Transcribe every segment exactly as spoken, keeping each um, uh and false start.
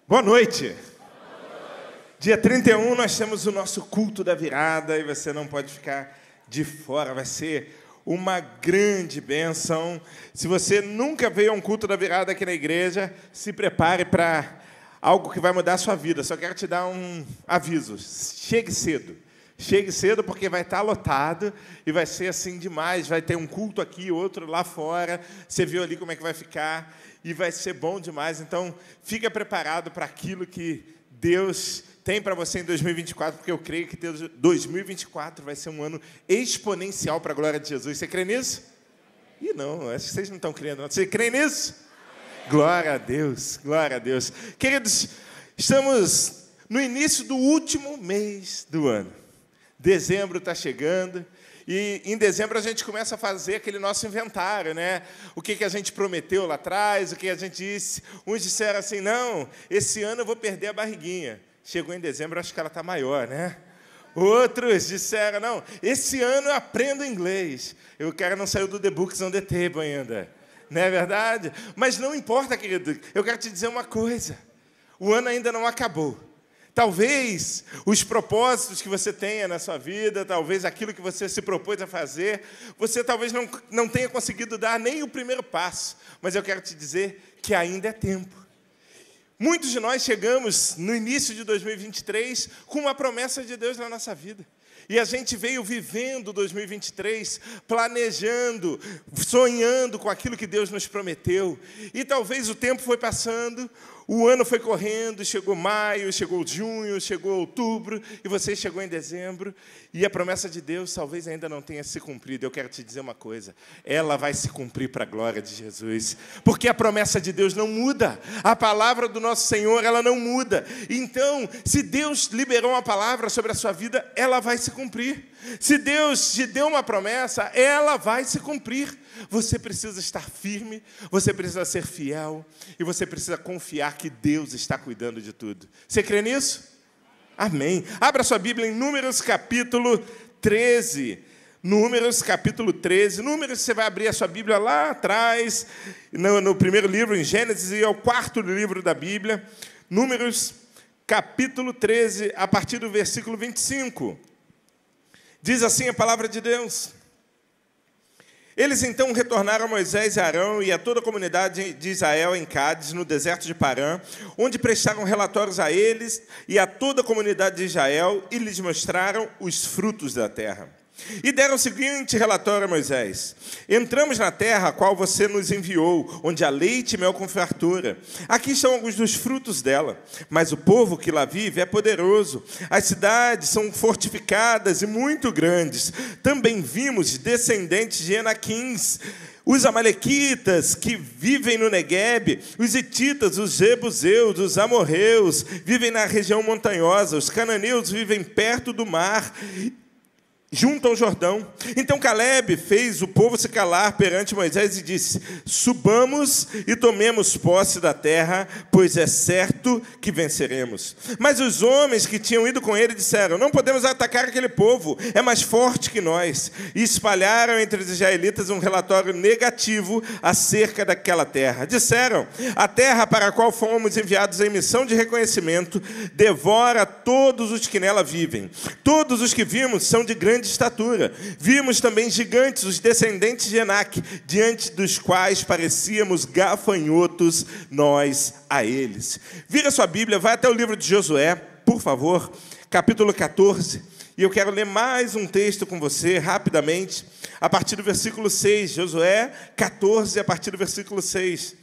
Boa noite. Dia trinta e um nós temos o nosso culto da virada e você não pode ficar de fora, vai ser uma grande bênção. Se você nunca veio a um culto da virada aqui na igreja, se prepare para algo que vai mudar a sua vida. Só quero te dar um aviso, chegue cedo. Chegue cedo porque vai estar lotado e vai ser assim demais. Vai ter um culto aqui, outro lá fora. Você viu ali como é que vai ficar e vai ser bom demais. Então, fica preparado para aquilo que Deus tem para você em dois mil e vinte e quatro, porque eu creio que dois mil e vinte e quatro vai ser um ano exponencial para a glória de Jesus. Você crê nisso? Ih, não, acho que vocês não estão crendo. Você crê nisso? Glória a Deus, glória a Deus. Queridos, estamos no início do último mês do ano. Dezembro está chegando. E em dezembro a gente começa a fazer aquele nosso inventário, né? O que, que a gente prometeu lá atrás, o que a gente disse. Uns disseram assim, não, esse ano eu vou perder a barriguinha. Chegou em dezembro, acho que ela está maior, né? Outros disseram, não, esse ano eu aprendo inglês. E o cara não saiu do The Books on the Table ainda. Não é verdade? Mas não importa, querido. Eu quero te dizer uma coisa. O ano ainda não acabou. Talvez os propósitos que você tenha na sua vida, talvez aquilo que você se propôs a fazer, você talvez não, não tenha conseguido dar nem o primeiro passo, mas eu quero te dizer que ainda é tempo. Muitos de nós chegamos no início de dois mil e vinte e três com uma promessa de Deus na nossa vida. E a gente veio vivendo dois mil e vinte e três, planejando, sonhando com aquilo que Deus nos prometeu. E talvez o tempo foi passando, o ano foi correndo, chegou maio, chegou junho, chegou outubro, e você chegou em dezembro, e a promessa de Deus talvez ainda não tenha se cumprido. Eu quero te dizer uma coisa, ela vai se cumprir para a glória de Jesus, porque a promessa de Deus não muda, a palavra do nosso Senhor, ela não muda. Então, se Deus liberou uma palavra sobre a sua vida, ela vai se cumprir. Se Deus te deu uma promessa, ela vai se cumprir. Você precisa estar firme, você precisa ser fiel e você precisa confiar que Deus está cuidando de tudo. Você crê nisso? Amém. Abra sua Bíblia em Números capítulo treze. Números capítulo treze. Números, você vai abrir a sua Bíblia lá atrás, no, no primeiro livro, em Gênesis, e é o quarto livro da Bíblia. Números capítulo treze, a partir do versículo vinte e cinco. Diz assim a palavra de Deus. Eles então retornaram a Moisés e Arão e a toda a comunidade de Israel em Cádiz, no deserto de Parã, onde prestaram relatórios a eles e a toda a comunidade de Israel e lhes mostraram os frutos da terra. E deram o seguinte relatório a Moisés: entramos na terra a qual você nos enviou, onde há leite e mel com fartura. Aqui estão alguns dos frutos dela, mas o povo que lá vive é poderoso. As cidades são fortificadas e muito grandes. Também vimos descendentes de Enaquins, os amalequitas que vivem no Neguebe, os hititas, os jebuseus, os amorreus vivem na região montanhosa, os cananeus vivem perto do mar, junto ao Jordão. Então Caleb fez o povo se calar perante Moisés e disse: subamos e tomemos posse da terra, pois é certo que venceremos. Mas os homens que tinham ido com ele disseram: não podemos atacar aquele povo, é mais forte que nós. E espalharam entre os israelitas um relatório negativo acerca daquela terra. Disseram: a terra para a qual fomos enviados em missão de reconhecimento devora todos os que nela vivem. Todos os que vimos são de grande estatura. Vimos também gigantes, os descendentes de Enaque, diante dos quais parecíamos gafanhotos nós a eles. Vira sua Bíblia, vai até o livro de Josué, por favor, capítulo quatorze, e eu quero ler mais um texto com você, rapidamente, a partir do versículo seis, Josué quatorze, a partir do versículo seis.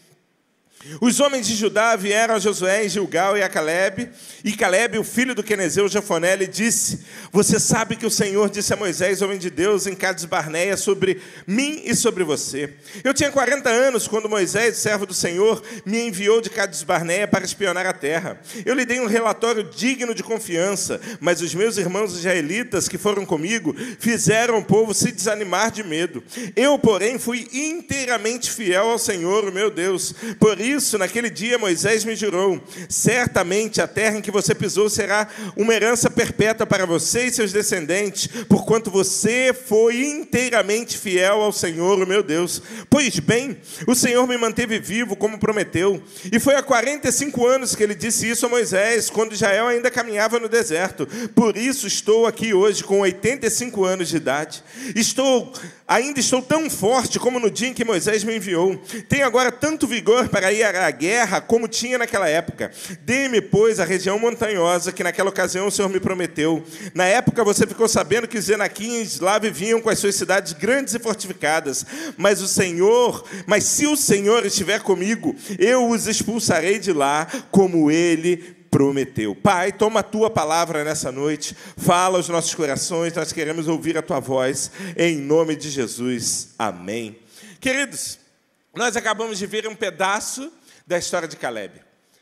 Os homens de Judá vieram a Josué em Gilgal e a Caleb, e Caleb, o filho do quenezeu Jefoné, lhe disse: você sabe que o Senhor disse a Moisés, homem de Deus, em Cádiz Barneia, sobre mim e sobre você. Eu tinha quarenta anos quando Moisés, servo do Senhor, me enviou de Cádiz Barneia para espionar a terra. Eu lhe dei um relatório digno de confiança, mas os meus irmãos israelitas que foram comigo fizeram o povo se desanimar de medo. Eu, porém, fui inteiramente fiel ao Senhor, o meu Deus. Por isso isso, naquele dia, Moisés me jurou: certamente a terra em que você pisou será uma herança perpétua para você e seus descendentes, porquanto você foi inteiramente fiel ao Senhor, o meu Deus. Pois bem, o Senhor me manteve vivo, como prometeu. E foi há quarenta e cinco anos que ele disse isso a Moisés, quando Israel ainda caminhava no deserto. Por isso estou aqui hoje, com oitenta e cinco anos de idade. Estou, ainda estou tão forte como no dia em que Moisés me enviou. Tenho agora tanto vigor para ir à guerra como tinha naquela época. Dê-me, pois, a região montanhosa que naquela ocasião o Senhor me prometeu. Na época você ficou sabendo que os enaquins lá viviam com as suas cidades grandes e fortificadas. Mas o Senhor, mas se o Senhor estiver comigo, eu os expulsarei de lá, como ele prometeu. Pai, toma a tua palavra nessa noite, fala aos nossos corações, nós queremos ouvir a tua voz, em nome de Jesus. Amém. Queridos, nós acabamos de ver um pedaço da história de Caleb.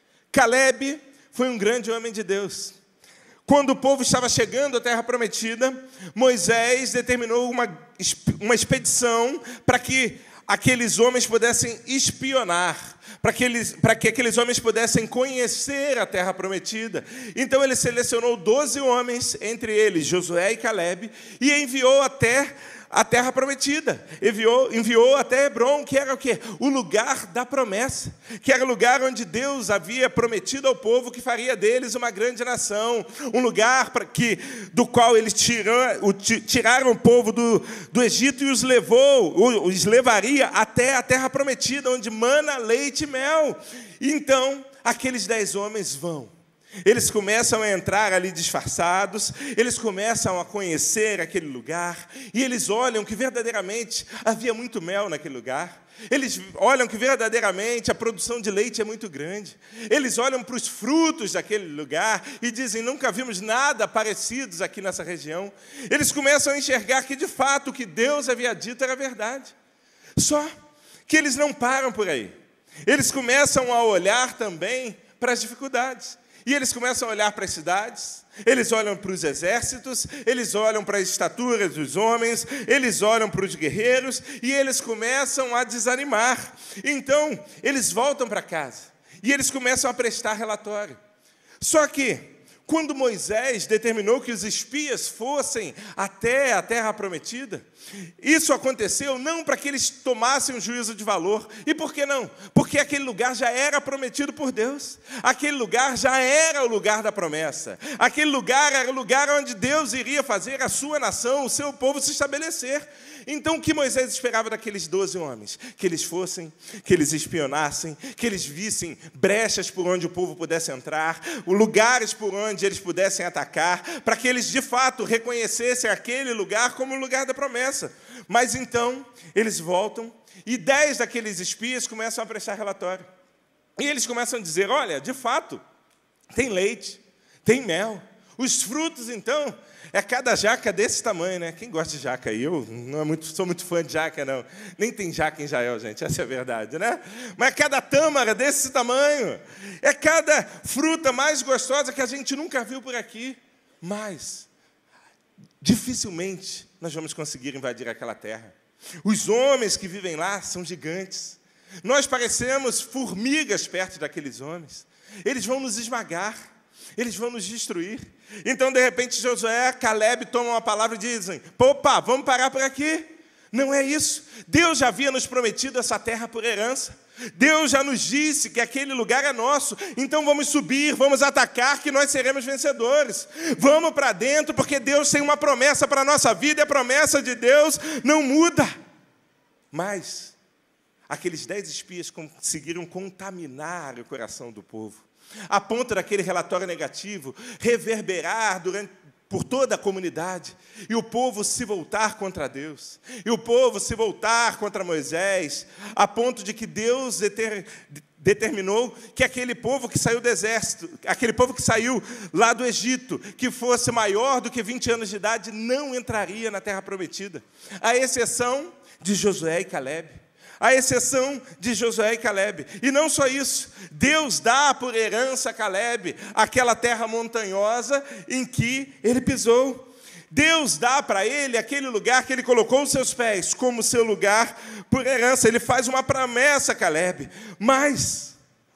Caleb foi um grande homem de Deus. Quando o povo estava chegando à terra prometida, Moisés determinou uma, uma expedição para que aqueles homens pudessem espionar, para que, eles, para que aqueles homens pudessem conhecer a terra prometida. Então ele selecionou doze homens, entre eles Josué e Caleb, e enviou até a terra prometida. Enviou, enviou até Hebrom, que era o quê? O lugar da promessa, que era o lugar onde Deus havia prometido ao povo que faria deles uma grande nação, um lugar para que, do qual eles tiram, o, tiraram o povo do, do Egito e os levou, os levaria até a terra prometida, onde mana leite e mel. E então, aqueles dez homens vão. Eles começam a entrar ali disfarçados, eles começam a conhecer aquele lugar, e eles olham que verdadeiramente havia muito mel naquele lugar. Eles olham que verdadeiramente a produção de leite é muito grande. Eles olham para os frutos daquele lugar e dizem: nunca vimos nada parecidos aqui nessa região. Eles começam a enxergar que, de fato, o que Deus havia dito era verdade. Só que eles não param por aí. Eles começam a olhar também para as dificuldades. E eles começam a olhar para as cidades, eles olham para os exércitos, eles olham para as estaturas dos homens, eles olham para os guerreiros, e eles começam a desanimar. Então, eles voltam para casa, e eles começam a prestar relatório. Só que, quando Moisés determinou que os espias fossem até a terra prometida, isso aconteceu não para que eles tomassem um juízo de valor. E por que não? Porque aquele lugar já era prometido por Deus. Aquele lugar já era o lugar da promessa. Aquele lugar era o lugar onde Deus iria fazer a sua nação, o seu povo se estabelecer. Então, o que Moisés esperava daqueles doze homens? Que eles fossem, que eles espionassem, que eles vissem brechas por onde o povo pudesse entrar, lugares por onde eles pudessem atacar, para que eles, de fato, reconhecessem aquele lugar como o lugar da promessa. Mas, então, eles voltam e dez daqueles espias começam a prestar relatório. E eles começam a dizer: olha, de fato, tem leite, tem mel. Os frutos, então, é cada jaca desse tamanho, né? Quem gosta de jaca aí? Eu não é muito, sou muito fã de jaca, não. Nem tem jaca em Israel, gente, essa é a verdade, né? Mas é cada tâmara desse tamanho. É cada fruta mais gostosa que a gente nunca viu por aqui. Mas, dificilmente, nós vamos conseguir invadir aquela terra. Os homens que vivem lá são gigantes. Nós parecemos formigas perto daqueles homens. Eles vão nos esmagar. Eles vão nos destruir. Então, de repente, Josué, Caleb tomam uma palavra e dizem: opa, vamos parar por aqui. Não é isso. Deus já havia nos prometido essa terra por herança. Deus já nos disse que aquele lugar é nosso. Então vamos subir, vamos atacar, que nós seremos vencedores. Vamos para dentro, porque Deus tem uma promessa para a nossa vida, e a promessa de Deus não muda. Mas aqueles dez espias conseguiram contaminar o coração do povo, a ponto daquele relatório negativo reverberar durante, por toda a comunidade, e o povo se voltar contra Deus, e o povo se voltar contra Moisés, a ponto de que Deus deter, determinou que aquele povo que saiu do exército, aquele povo que saiu lá do Egito, que fosse maior do que vinte anos de idade, não entraria na terra prometida, à exceção de Josué e Caleb. À exceção de Josué e Caleb. E não só isso, Deus dá por herança a Caleb aquela terra montanhosa em que ele pisou. Deus dá para ele aquele lugar que ele colocou os seus pés como seu lugar por herança. Ele faz uma promessa a Caleb. Mas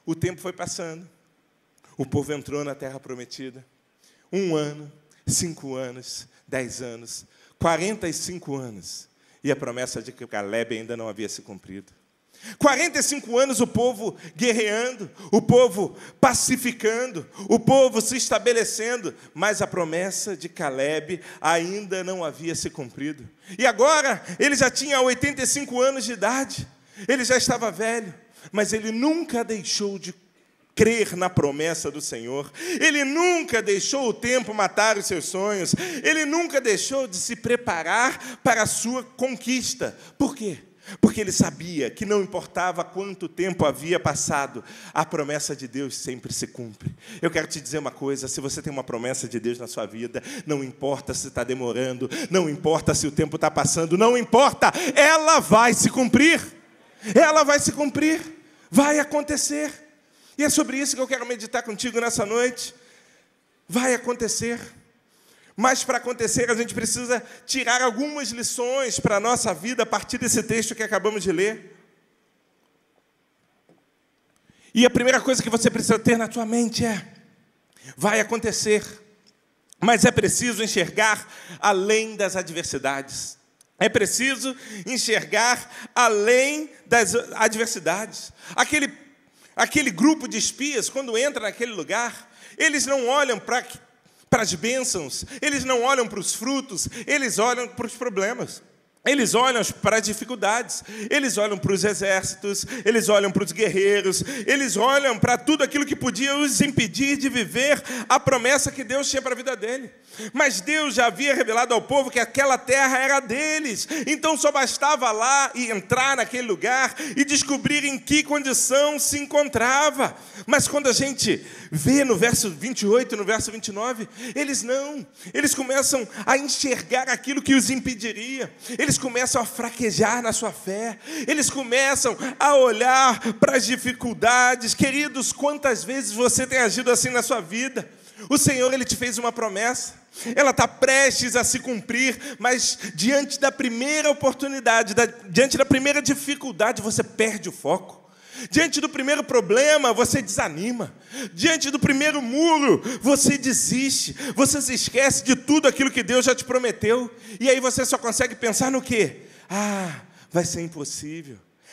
o tempo foi passando. O povo entrou na terra prometida. Um ano, cinco anos, dez anos, quarenta e cinco anos. E a promessa de que Caleb ainda não havia se cumprido. quarenta e cinco anos o povo guerreando, o povo pacificando, o povo se estabelecendo, mas a promessa de Caleb ainda não havia se cumprido. E agora ele já tinha oitenta e cinco anos de idade, ele já estava velho, mas ele nunca deixou de crer na promessa do Senhor. Ele nunca deixou o tempo matar os seus sonhos. Ele nunca deixou de se preparar para a sua conquista. Por quê? Porque ele sabia que não importava quanto tempo havia passado, a promessa de Deus sempre se cumpre. Eu quero te dizer uma coisa, se você tem uma promessa de Deus na sua vida, não importa se está demorando, não importa se o tempo está passando, não importa, ela vai se cumprir. Ela vai se cumprir, vai acontecer. E é sobre isso que eu quero meditar contigo nessa noite. Vai acontecer. Mas para acontecer, a gente precisa tirar algumas lições para a nossa vida a partir desse texto que acabamos de ler. E a primeira coisa que você precisa ter na tua mente é: vai acontecer, mas é preciso enxergar além das adversidades. É preciso enxergar além das adversidades. Aquele, aquele grupo de espias, quando entra naquele lugar, eles não olham para para as bênçãos, eles não olham para os frutos, eles olham para os problemas. Eles olham para as dificuldades, eles olham para os exércitos, eles olham para os guerreiros, eles olham para tudo aquilo que podia os impedir de viver a promessa que Deus tinha para a vida dele. Mas Deus já havia revelado ao povo que aquela terra era deles, então só bastava lá e entrar naquele lugar e descobrir em que condição se encontrava. Mas quando a gente vê no verso vinte e oito, no verso vinte e nove, eles não, eles começam a enxergar aquilo que os impediria. Eles começam a fraquejar na sua fé. Eles começam a olhar para as dificuldades. Queridos, quantas vezes você tem agido assim na sua vida? O Senhor, Ele te fez uma promessa. Ela está prestes a se cumprir, mas diante da primeira oportunidade, da, diante da primeira dificuldade, você perde o foco. Diante do primeiro problema, você desanima. Diante do primeiro muro, você desiste. Você se esquece de tudo aquilo que Deus já te prometeu. E aí você só consegue pensar no quê? Ah, vai ser impossível.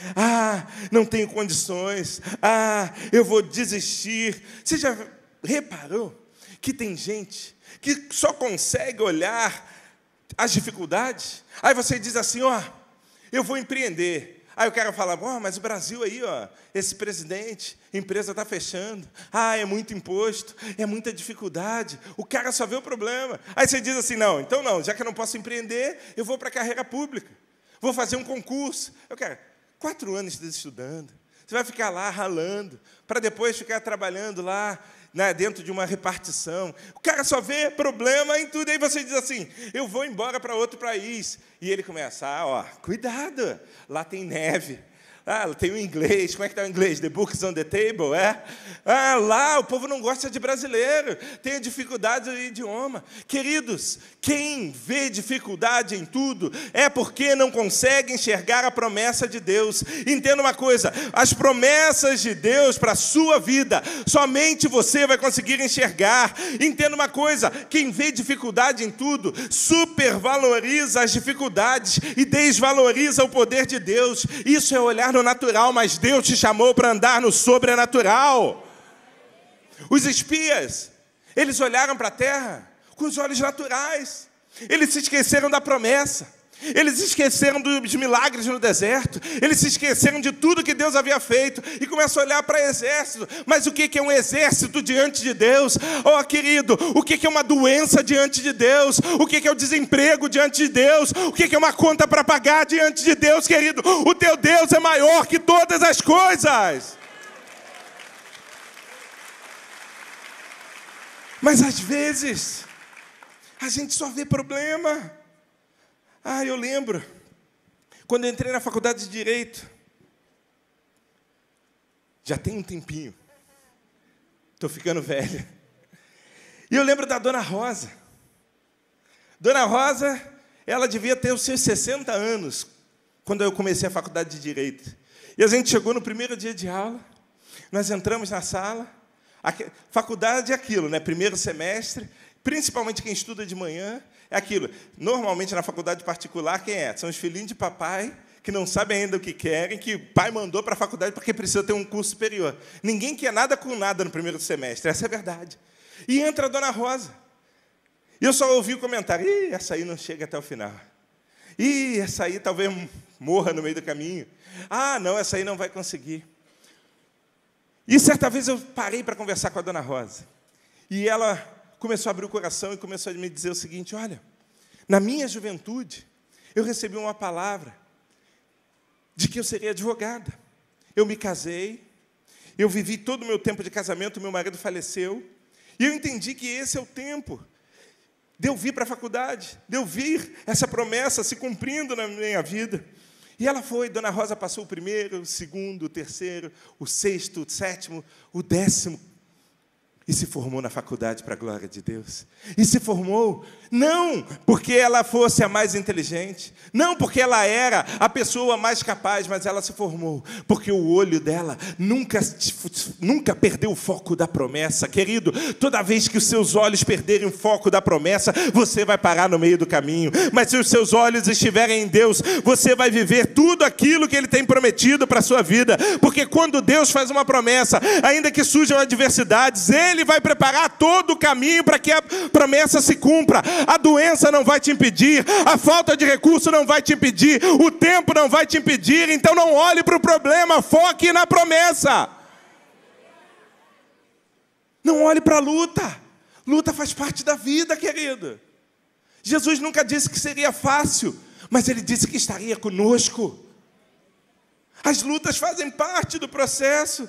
Ah, não tenho condições. Ah, eu vou desistir. Você já reparou que tem gente que só consegue olhar as dificuldades? Aí você diz assim, ó, eu vou empreender. Aí o cara fala, oh, mas o Brasil aí, ó, esse presidente, a empresa está fechando. Ah, é muito imposto, é muita dificuldade. O cara só vê o problema. Aí você diz assim, não, então não, já que eu não posso empreender, eu vou para a carreira pública. Vou fazer um concurso. Eu quero quatro anos estudando. Você vai ficar lá ralando, para depois ficar trabalhando lá, né, dentro de uma repartição. O cara só vê problema em tudo. Aí você diz assim, eu vou embora para outro país. E ele começa, ah, ó, cuidado, lá tem neve. Ah, tem o inglês. Como é que está o inglês? The books on the table, é? Ah, lá o povo não gosta de brasileiro. Tem dificuldade no idioma. Queridos, quem vê dificuldade em tudo é porque não consegue enxergar a promessa de Deus. Entenda uma coisa, as promessas de Deus para a sua vida, somente você vai conseguir enxergar. Entenda uma coisa, quem vê dificuldade em tudo, supervaloriza as dificuldades e desvaloriza o poder de Deus. Isso é olhar no natural, mas Deus te chamou para andar no sobrenatural. Os espias, eles olharam para a terra com os olhos naturais. Eles se esqueceram da promessa. Eles se esqueceram dos milagres no deserto. Eles se esqueceram de tudo que Deus havia feito e começam a olhar para o exército. Mas o que é um exército diante de Deus? Oh, querido, o que é uma doença diante de Deus? O que é o desemprego diante de Deus? O que é uma conta para pagar diante de Deus, querido? O teu Deus é maior que todas as coisas. Mas às vezes a gente só vê problema. Ah, eu lembro, quando eu entrei na faculdade de Direito, já tem um tempinho, estou ficando velho, e eu lembro da Dona Rosa. Dona Rosa, ela devia ter os seus sessenta anos, quando eu comecei a faculdade de Direito. E a gente chegou no primeiro dia de aula, Nós entramos na sala, a faculdade é aquilo, né? Primeiro semestre, principalmente quem estuda de manhã, é aquilo. Normalmente, na faculdade particular, quem é? São os filhinhos de papai, que não sabem ainda o que querem, que o pai mandou para a faculdade porque precisa ter um curso superior. Ninguém quer nada com nada no primeiro semestre, essa é a verdade. E entra a Dona Rosa. E eu só ouvi o comentário, ih, essa aí não chega até o final. Ih, essa aí talvez morra no meio do caminho. Ah, não, essa aí não vai conseguir. E certa vez eu parei para conversar com a Dona Rosa. E ela começou a abrir o coração e começou a me dizer o seguinte, olha, na minha juventude, eu recebi uma palavra de que eu seria advogada. Eu me casei, eu vivi todo o meu tempo de casamento, meu marido faleceu, e eu entendi que esse é o tempo de eu vir para a faculdade, de eu vir essa promessa se cumprindo na minha vida. E ela foi, Dona Rosa passou o primeiro, o segundo, o terceiro, o sexto, o sétimo, o décimo, e se formou na faculdade para a glória de Deus. E se formou, não porque ela fosse a mais inteligente, não porque ela era a pessoa mais capaz, mas ela se formou porque o olho dela nunca, nunca perdeu o foco da promessa. Querido, toda vez que os seus olhos perderem o foco da promessa, você vai parar no meio do caminho. Mas se os seus olhos estiverem em Deus, você vai viver tudo aquilo que Ele tem prometido para a sua vida. Porque quando Deus faz uma promessa, ainda que surjam adversidades, Ele Ele vai preparar todo o caminho para que a promessa se cumpra. A doença não vai te impedir, a falta de recurso não vai te impedir, o tempo não vai te impedir. Então não olhe para o problema, foque na promessa. Não olhe para a luta. Luta faz parte da vida, querido. Jesus nunca disse que seria fácil, mas Ele disse que estaria conosco. As lutas fazem parte do processo.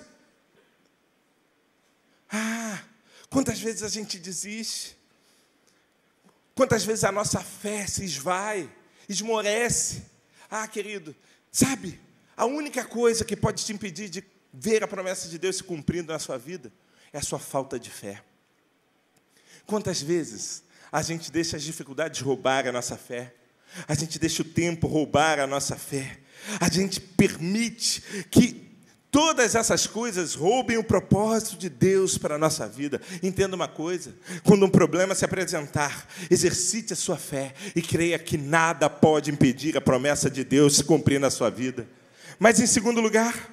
Ah, quantas vezes a gente desiste, quantas vezes a nossa fé se esvai, esmorece. Ah, querido, sabe, a única coisa que pode te impedir de ver a promessa de Deus se cumprindo na sua vida é a sua falta de fé. Quantas vezes a gente deixa as dificuldades roubar a nossa fé, a gente deixa o tempo roubar a nossa fé, a gente permite que todas essas coisas roubem o propósito de Deus para a nossa vida. Entenda uma coisa, quando um problema se apresentar, exercite a sua fé e creia que nada pode impedir a promessa de Deus se cumprir na sua vida. Mas, em segundo lugar,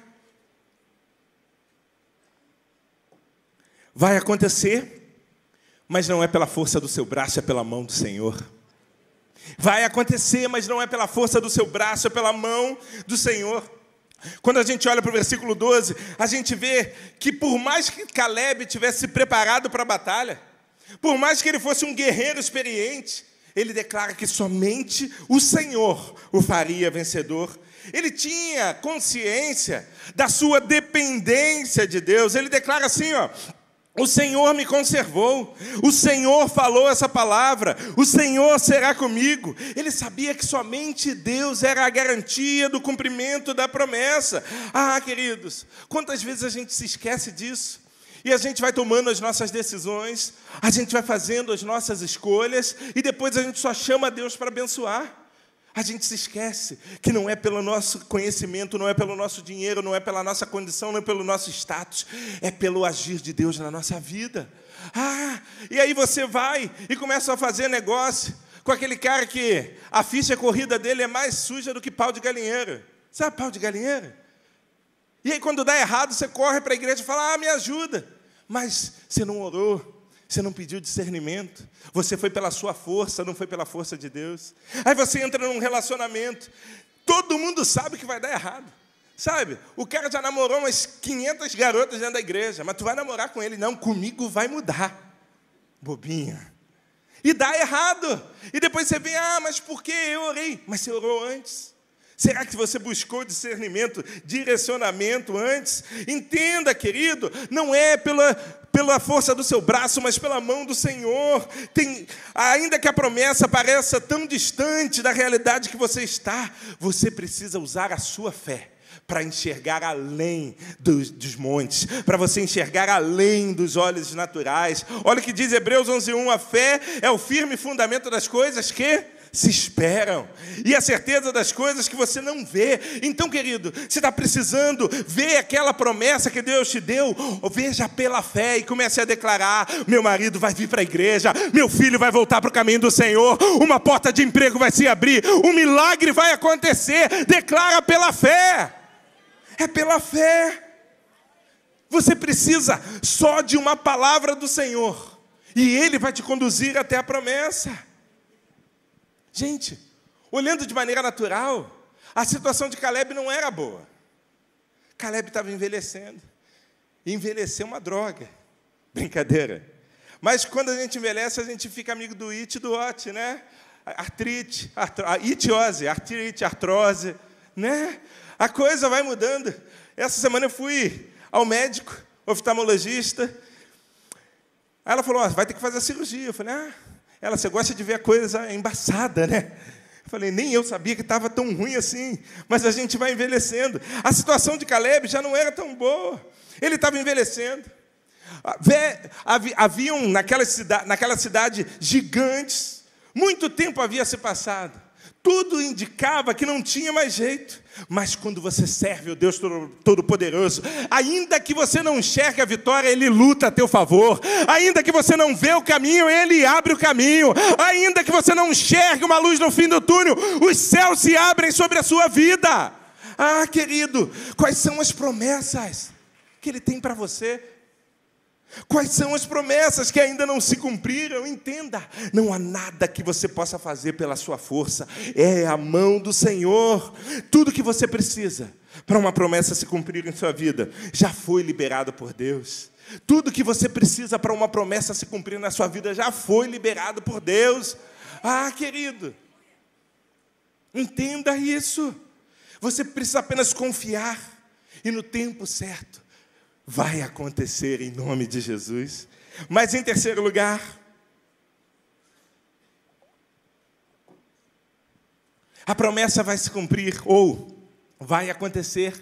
vai acontecer, mas não é pela força do seu braço, é pela mão do Senhor. Vai acontecer, mas não é pela força do seu braço, é pela mão do Senhor. Quando a gente olha para o versículo doze, a gente vê que por mais que Caleb tivesse se preparado para a batalha, por mais que ele fosse um guerreiro experiente, ele declara que somente o Senhor o faria vencedor. Ele tinha consciência da sua dependência de Deus. Ele declara assim, ó, o Senhor me conservou, o Senhor falou essa palavra, o Senhor será comigo. Ele sabia que somente Deus era a garantia do cumprimento da promessa. Ah, queridos, quantas vezes a gente se esquece disso? E a gente vai tomando as nossas decisões, a gente vai fazendo as nossas escolhas, e depois a gente só chama Deus para abençoar. A gente se esquece que não é pelo nosso conhecimento, não é pelo nosso dinheiro, não é pela nossa condição, não é pelo nosso status, é pelo agir de Deus na nossa vida. Ah, e aí você vai e começa a fazer negócio com aquele cara que a ficha corrida dele é mais suja do que pau de galinheiro. Sabe pau de galinheiro? E aí quando dá errado, você corre para a igreja e fala, ah, me ajuda. Mas você não orou. Você não pediu discernimento. Você foi pela sua força, não foi pela força de Deus. Aí você entra num relacionamento. Todo mundo sabe que vai dar errado. Sabe? O cara já namorou umas quinhentas garotas dentro da igreja. Mas tu vai namorar com ele. Não, comigo vai mudar. Bobinha. E dá errado. E depois você vem, ah, mas por que eu orei? Mas você orou antes. Será que você buscou discernimento, direcionamento antes? Entenda, querido, não é pela, pela força do seu braço, mas pela mão do Senhor. Tem, ainda que a promessa pareça tão distante da realidade que você está, você precisa usar a sua fé para enxergar além dos, dos montes, para você enxergar além dos olhos naturais. Olha o que diz Hebreus onze, um, a fé é o firme fundamento das coisas que se esperam, e a certeza das coisas que você não vê. Então, querido, você está precisando ver aquela promessa que Deus te deu, veja pela fé e comece a declarar: meu marido vai vir para a igreja, meu filho vai voltar para o caminho do Senhor, uma porta de emprego vai se abrir, um milagre vai acontecer. Declara pela fé, é pela fé. Você precisa só de uma palavra do Senhor, e Ele vai te conduzir até a promessa. Gente, olhando de maneira natural, a situação de Caleb não era boa. Caleb estava envelhecendo. E envelhecer é uma droga. Brincadeira. Mas quando a gente envelhece, a gente fica amigo do it e do ot, né? Artrite, artro... itiose, artrite, artrose, né? A coisa vai mudando. Essa semana eu fui ao médico, oftalmologista. Aí ela falou: oh, vai ter que fazer a cirurgia. Eu falei: ah, ela, você gosta de ver a coisa embaçada, né? Eu falei: nem eu sabia que estava tão ruim assim, mas a gente vai envelhecendo. A situação de Caleb já não era tão boa. Ele estava envelhecendo. Haviam naquela cidade, naquela cidade gigantes. Muito tempo havia se passado. Tudo indicava que não tinha mais jeito. Mas quando você serve o Deus Todo-Poderoso, ainda que você não enxergue a vitória, Ele luta a teu favor. Ainda que você não vê o caminho, Ele abre o caminho. Ainda que você não enxergue uma luz no fim do túnel, os céus se abrem sobre a sua vida. Ah, querido, quais são as promessas que Ele tem para você? Quais são as promessas que ainda não se cumpriram? Entenda, não há nada que você possa fazer pela sua força, é a mão do Senhor. Tudo que você precisa para uma promessa se cumprir em sua vida já foi liberado por Deus. Tudo que você precisa para uma promessa se cumprir na sua vida já foi liberado por Deus. Ah, querido, entenda isso. Você precisa apenas confiar, e no tempo certo vai acontecer em nome de Jesus. Mas em terceiro lugar, a promessa vai se cumprir, ou vai acontecer.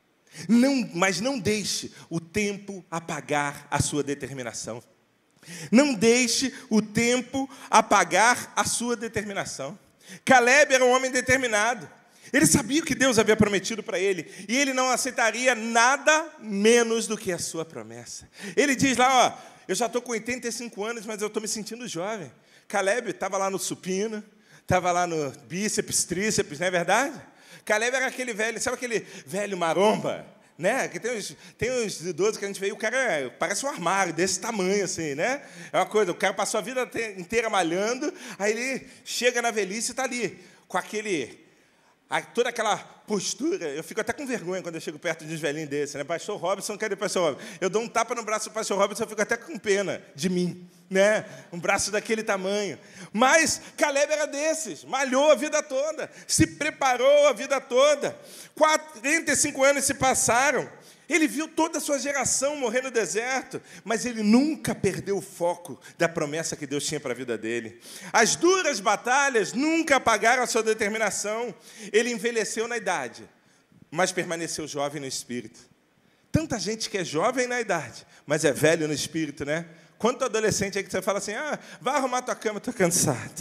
Não, mas não deixe o tempo apagar a sua determinação. Não deixe o tempo apagar a sua determinação. Caleb era um homem determinado. Ele sabia o que Deus havia prometido para ele, e ele não aceitaria nada menos do que a sua promessa. Ele diz lá: ó, eu já estou com oitenta e cinco anos, mas eu estou me sentindo jovem. Caleb estava lá no supino, estava lá no bíceps, tríceps, não é verdade? Caleb era aquele velho, sabe aquele velho maromba? Né? Que tem, uns, tem uns idosos que a gente vê, o cara parece um armário desse tamanho, assim, né? É uma coisa, o cara passou a vida inteira malhando, aí ele chega na velhice e está ali, com aquele... toda aquela postura. Eu fico até com vergonha quando eu chego perto de uns velhinhos desses, né? Pastor Robson, cadê Pastor Robson? Eu dou um tapa no braço do Pastor Robson, eu fico até com pena de mim, né? Um braço daquele tamanho. Mas Caleb era desses, malhou a vida toda, se preparou a vida toda. quarenta e cinco anos se passaram. Ele viu toda a sua geração morrer no deserto, mas ele nunca perdeu o foco da promessa que Deus tinha para a vida dele. As duras batalhas nunca apagaram a sua determinação. Ele envelheceu na idade, mas permaneceu jovem no espírito. Tanta gente que é jovem na idade, mas é velho no espírito, né? Quanto adolescente é que você fala assim: ah, vai arrumar tua cama, estou cansado.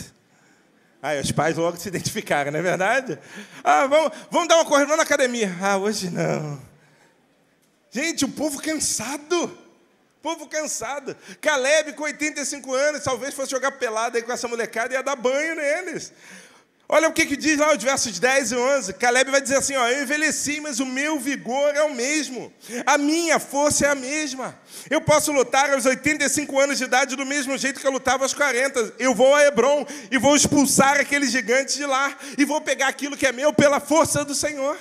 Aí os pais logo se identificaram, não é verdade? Ah, vamos, vamos dar uma corrida na academia. Ah, hoje não. Gente, o povo cansado, povo cansado. Caleb, com oitenta e cinco anos, talvez fosse jogar pelada aí com essa molecada e ia dar banho neles. Olha o que, que diz lá os versos dez e onze. Caleb vai dizer assim: ó, eu envelheci, mas o meu vigor é o mesmo. A minha força é a mesma. Eu posso lutar aos oitenta e cinco anos de idade do mesmo jeito que eu lutava aos quarenta. Eu vou a Hebrom e vou expulsar aqueles gigantes de lá. E vou pegar aquilo que é meu pela força do Senhor.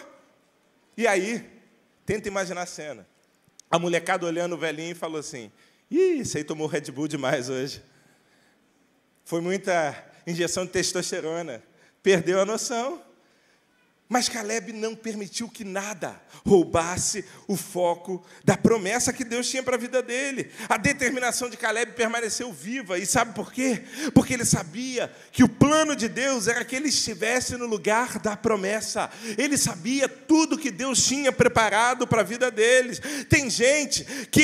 E aí... tenta imaginar a cena. A molecada olhando o velhinho e falou assim: ih, esse aí tomou Red Bull demais hoje. Foi muita injeção de testosterona. Perdeu a noção. Mas Caleb não permitiu que nada roubasse o foco da promessa que Deus tinha para a vida dele. A determinação de Caleb permaneceu viva. E sabe por quê? Porque ele sabia que o plano de Deus era que ele estivesse no lugar da promessa. Ele sabia tudo que Deus tinha preparado para a vida deles. Tem gente que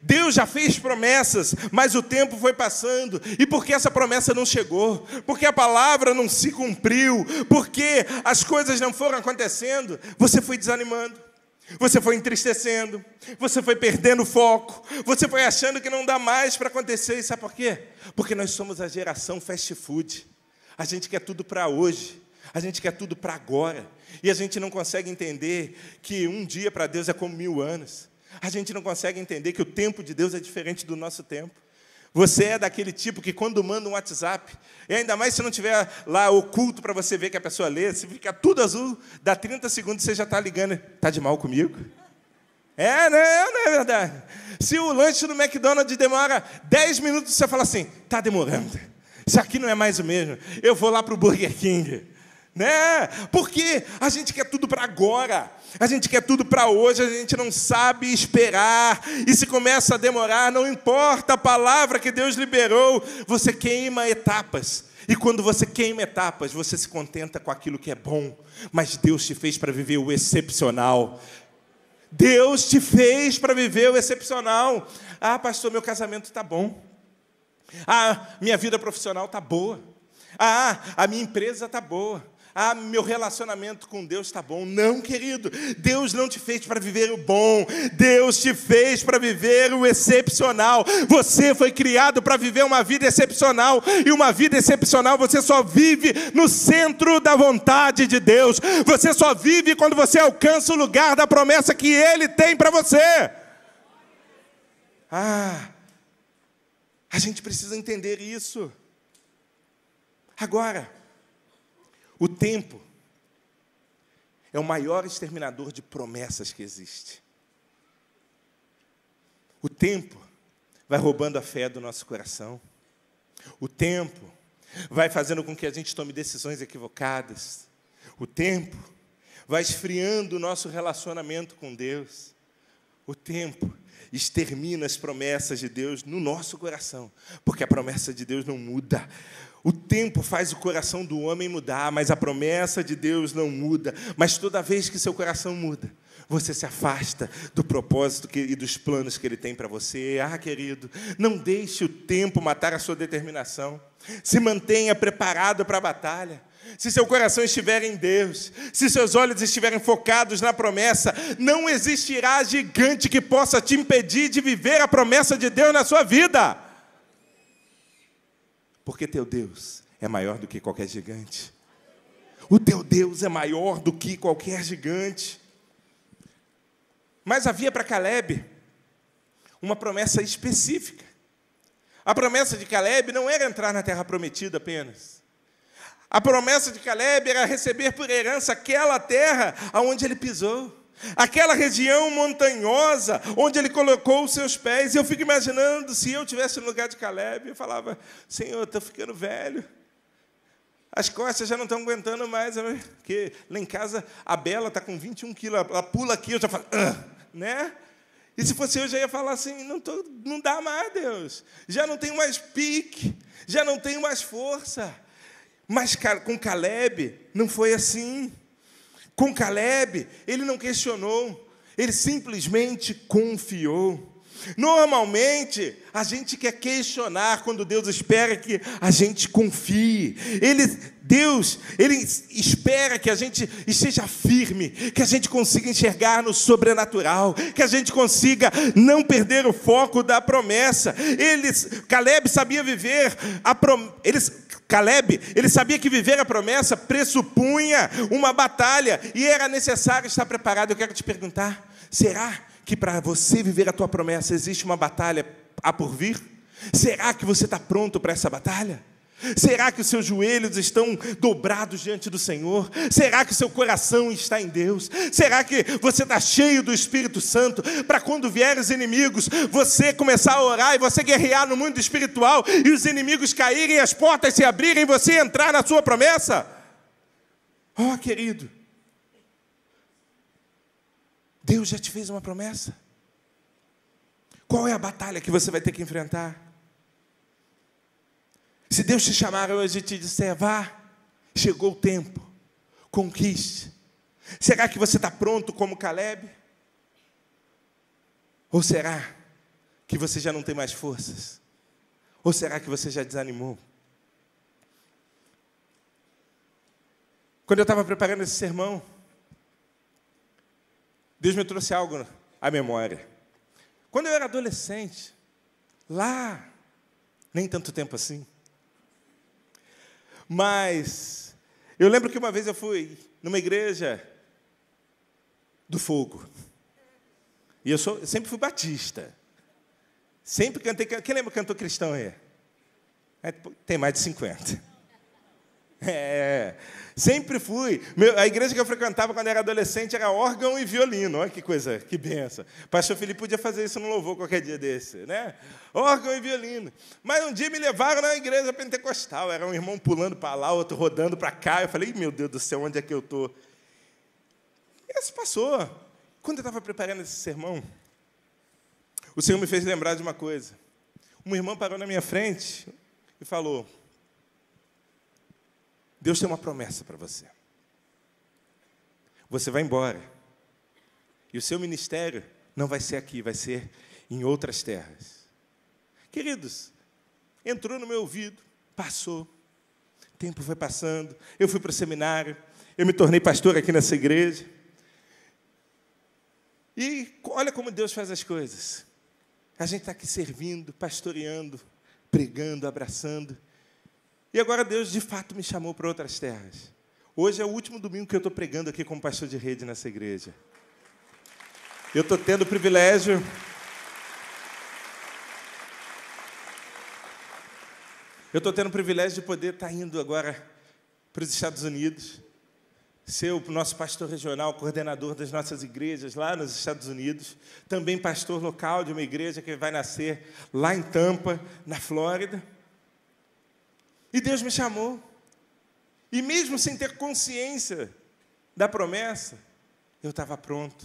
Deus já fez promessas, mas o tempo foi passando. E por que essa promessa não chegou? Porque a palavra não se cumpriu? Porque as coisas não foram acontecendo? Você foi desanimando, você foi entristecendo, você foi perdendo o foco, você foi achando que não dá mais para acontecer. E sabe por quê? Porque nós somos a geração fast food. A gente quer tudo para hoje, a gente quer tudo para agora. E a gente não consegue entender que um dia para Deus é como mil anos. A gente não consegue entender que o tempo de Deus é diferente do nosso tempo. Você é daquele tipo que quando manda um WhatsApp, e ainda mais se não tiver lá oculto para você ver que a pessoa lê, se fica tudo azul, dá trinta segundos você já está ligando. Está de mal comigo? É, não é, não é verdade. Se o lanche do McDonald's demora dez minutos, você fala assim, está demorando. Isso aqui não é mais o mesmo. Eu vou lá para o Burger King. Né? Porque a gente quer tudo para agora, a gente quer tudo para hoje, a gente não sabe esperar, e se começa a demorar, não importa a palavra que Deus liberou, você queima etapas, e quando você queima etapas, você se contenta com aquilo que é bom, mas Deus te fez para viver o excepcional. Deus te fez para viver o excepcional. Ah, pastor, meu casamento está bom. Ah, minha vida profissional está boa. Ah, a minha empresa está boa. Ah, meu relacionamento com Deus está bom. Não, querido, Deus não te fez para viver o bom, Deus te fez para viver o excepcional. Você foi criado para viver uma vida excepcional, e uma vida excepcional você só vive no centro da vontade de Deus. Você só vive quando você alcança o lugar da promessa que Ele tem para você. Ah, a gente precisa entender isso. Agora, o tempo é o maior exterminador de promessas que existe. O tempo vai roubando a fé do nosso coração. O tempo vai fazendo com que a gente tome decisões equivocadas. O tempo vai esfriando o nosso relacionamento com Deus. O tempo extermina as promessas de Deus no nosso coração, porque a promessa de Deus não muda. O tempo faz o coração do homem mudar, mas a promessa de Deus não muda. Mas toda vez que seu coração muda, você se afasta do propósito que, e dos planos que Ele tem para você. Ah, querido, não deixe o tempo matar a sua determinação. Se mantenha preparado para a batalha. Se seu coração estiver em Deus, se seus olhos estiverem focados na promessa, não existirá gigante que possa te impedir de viver a promessa de Deus na sua vida. Porque teu Deus é maior do que qualquer gigante. O teu Deus é maior do que qualquer gigante. Mas havia para Caleb uma promessa específica. A promessa de Caleb não era entrar na terra prometida apenas. A promessa de Caleb era receber por herança aquela terra onde ele pisou. Aquela região montanhosa onde ele colocou os seus pés. E eu fico imaginando, se eu estivesse no lugar de Caleb, eu falava, Senhor, estou ficando velho. As costas já não estão aguentando mais. Porque lá em casa, a Bela está com vinte e um quilos. Ela pula aqui, eu já falo, ah, né? E se fosse eu, já ia falar assim, não, tô, não dá mais, Deus. Já não tenho mais pique, já não tenho mais força. Mas com Caleb não foi assim. Com Caleb, ele não questionou, ele simplesmente confiou. Normalmente, a gente quer questionar quando Deus espera que a gente confie. Ele, Deus, Ele espera que a gente esteja firme, que a gente consiga enxergar no sobrenatural, que a gente consiga não perder o foco da promessa. Eles, Caleb sabia viver a promessa. Eles, Caleb, ele sabia que viver a promessa pressupunha uma batalha e era necessário estar preparado. Eu quero te perguntar, será que para você viver a tua promessa existe uma batalha a por vir? Será que você está pronto para essa batalha? Será que os seus joelhos estão dobrados diante do Senhor? Será que o seu coração está em Deus? Será que você está cheio do Espírito Santo para quando vierem os inimigos, você começar a orar e você guerrear no mundo espiritual e os inimigos caírem, as portas se abrirem e você entrar na sua promessa? Oh, querido, Deus já te fez uma promessa. Qual é a batalha que você vai ter que enfrentar? Se Deus te chamar hoje e te disser, vá, chegou o tempo, conquiste. Será que você está pronto como Caleb? Ou será que você já não tem mais forças? Ou será que você já desanimou? Quando eu estava preparando esse sermão, Deus me trouxe algo à memória. Quando eu era adolescente, lá, nem tanto tempo assim, mas eu lembro que uma vez eu fui numa igreja do fogo. E eu, sou, eu sempre fui batista. Sempre cantei. Quem lembra cantor cristão aí? É, tem mais de cinquenta. É, sempre fui. Meu, a igreja que eu frequentava quando era adolescente era órgão e violino. Olha que coisa, que benção. O pastor Felipe podia fazer isso no louvor qualquer dia desse, né? Órgão e violino. Mas um dia me levaram na igreja pentecostal. Era um irmão pulando para lá, outro rodando para cá. Eu falei, meu Deus do céu, onde é que eu estou? E isso passou. Quando eu estava preparando esse sermão, o Senhor me fez lembrar de uma coisa. Uma irmã parou na minha frente e falou, Deus tem uma promessa para você. Você vai embora. E o seu ministério não vai ser aqui, vai ser em outras terras. Queridos, entrou no meu ouvido, passou. O tempo foi passando. Eu fui para o seminário. Eu me tornei pastor aqui nessa igreja. E olha como Deus faz as coisas. A gente está aqui servindo, pastoreando, pregando, abraçando. E agora Deus, de fato, me chamou para outras terras. Hoje é o último domingo que eu estou pregando aqui como pastor de rede nessa igreja. Eu estou tendo o privilégio... Eu estou tendo o privilégio de poder estar indo agora para os Estados Unidos, ser o nosso pastor regional, coordenador das nossas igrejas lá nos Estados Unidos, também pastor local de uma igreja que vai nascer lá em Tampa, na Flórida. E Deus me chamou. E mesmo sem ter consciência da promessa, eu estava pronto.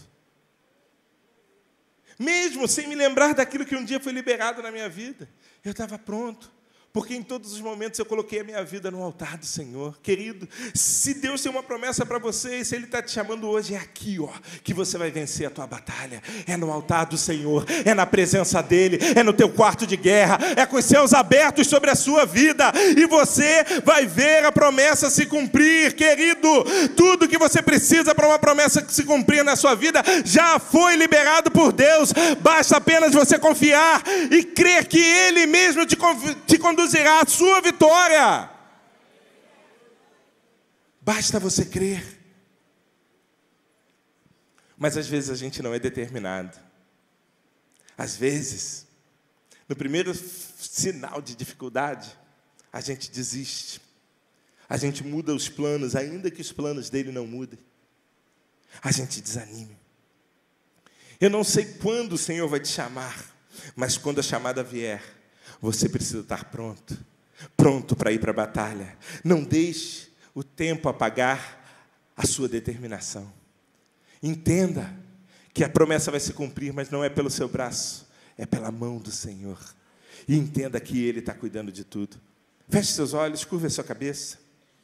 Mesmo sem me lembrar daquilo que um dia foi liberado na minha vida, eu estava pronto. Porque em todos os momentos eu coloquei a minha vida no altar do Senhor. Querido, se Deus tem uma promessa para você, e se Ele está te chamando hoje, é aqui, ó, que você vai vencer a tua batalha. É no altar do Senhor, é na presença dEle, é no teu quarto de guerra, é com os céus abertos sobre a sua vida, e você vai ver a promessa se cumprir, querido. Tudo que você precisa para uma promessa se cumprir na sua vida, já foi liberado por Deus. Basta apenas você confiar e crer que Ele mesmo te, te conduzirá à sua vitória. Basta você crer. Mas às vezes a gente não é determinado. Às vezes, no primeiro sinal de dificuldade, a gente desiste. A gente muda os planos, ainda que os planos dele não mudem. A gente desanima. Eu não sei quando o Senhor vai te chamar, mas quando a chamada vier, você precisa estar pronto, pronto para ir para a batalha. Não deixe o tempo apagar a sua determinação. Entenda que a promessa vai se cumprir, mas não é pelo seu braço, é pela mão do Senhor. E entenda que Ele está cuidando de tudo. Feche seus olhos, curva a sua cabeça.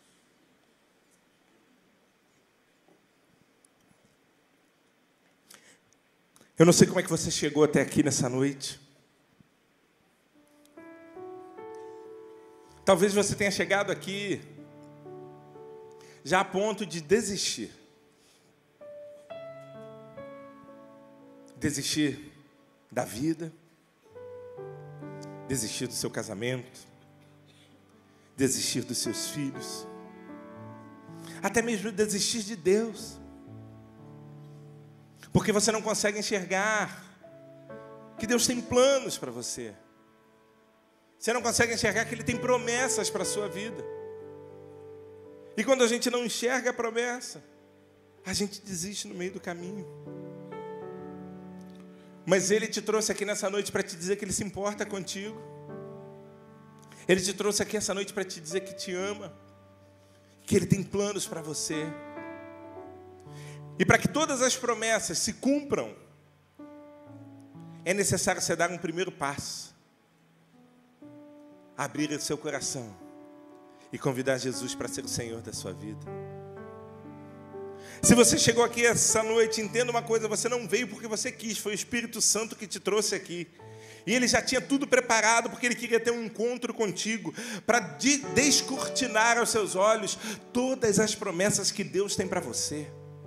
Eu não sei como é que você chegou até aqui nessa noite. Talvez você tenha chegado aqui já a ponto de desistir. Desistir da vida, desistir do seu casamento, desistir dos seus filhos, até mesmo desistir de Deus, porque você não consegue enxergar que Deus tem planos para você. Você não consegue enxergar que Ele tem promessas para a sua vida. E quando a gente não enxerga a promessa, a gente desiste no meio do caminho. Mas Ele te trouxe aqui nessa noite para te dizer que Ele se importa contigo. Ele te trouxe aqui essa noite para te dizer que te ama, que Ele tem planos para você. E para que todas as promessas se cumpram, é necessário você dar um primeiro passo. Abrir o seu coração e convidar Jesus para ser o Senhor da sua vida. Se você chegou aqui essa noite, entenda uma coisa, você não veio porque você quis, foi o Espírito Santo que te trouxe aqui. E Ele já tinha tudo preparado, porque Ele queria ter um encontro contigo, para de descortinar aos seus olhos todas as promessas que Deus tem para você.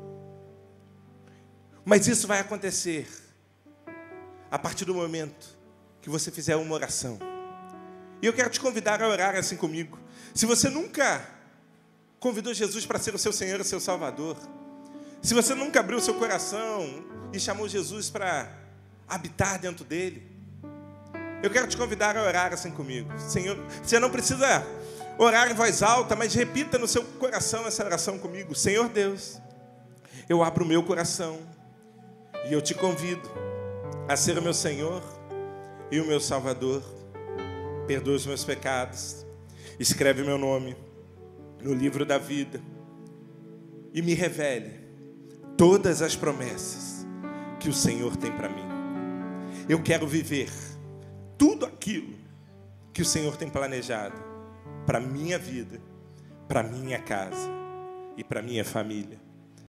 Mas isso vai acontecer a partir do momento que você fizer uma oração. E eu quero te convidar a orar assim comigo. Se você nunca convidou Jesus para ser o seu Senhor e seu Salvador, se você nunca abriu o seu coração e chamou Jesus para habitar dentro dele, eu quero te convidar a orar assim comigo. Senhor, você não precisa orar em voz alta, mas repita no seu coração essa oração comigo. Senhor Deus, eu abro o meu coração e eu te convido a ser o meu Senhor e o meu Salvador. Perdoa os meus pecados, escreve meu nome no livro da vida e me revele todas as promessas que o Senhor tem para mim. Eu quero viver tudo aquilo que o Senhor tem planejado para a minha vida, para a minha casa e para a minha família.